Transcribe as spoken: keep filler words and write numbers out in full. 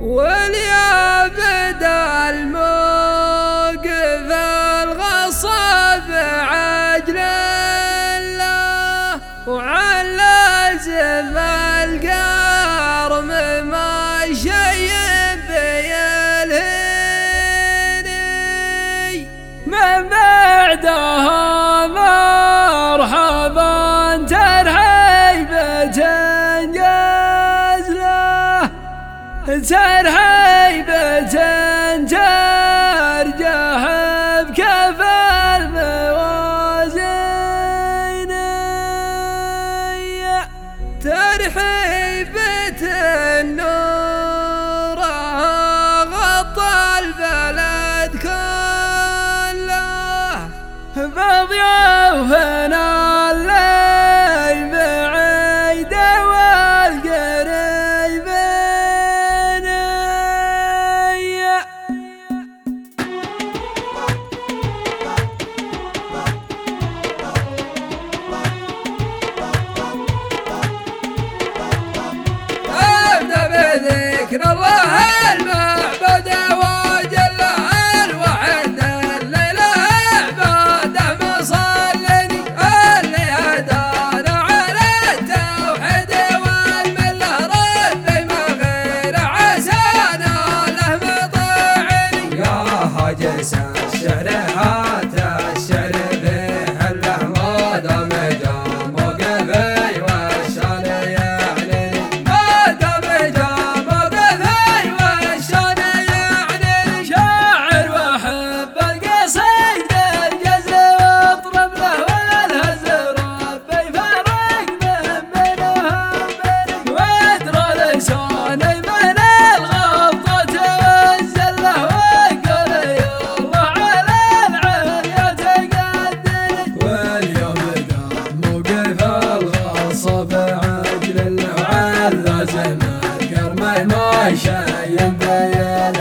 واليا بدا الموقف الغصب عجل الله وعلى زف القرم ما شيب يلهني من بعدها مرحبا ترحيبة جزله ترحيبة ترجح بكف الموازين ترحيبة النور غطى البلد كله بضيوفنا اللي بعيد والقريب ذكر الله المعبد وجله الوحيد الليلة عباده مصلني اللي هدانا على التوحيد والمله ربي ما غير عسانا له مطيعني يا هاجس الشعر هات الشعر فيه اللحظات مجام وقفي والشان يعني ما شايم بين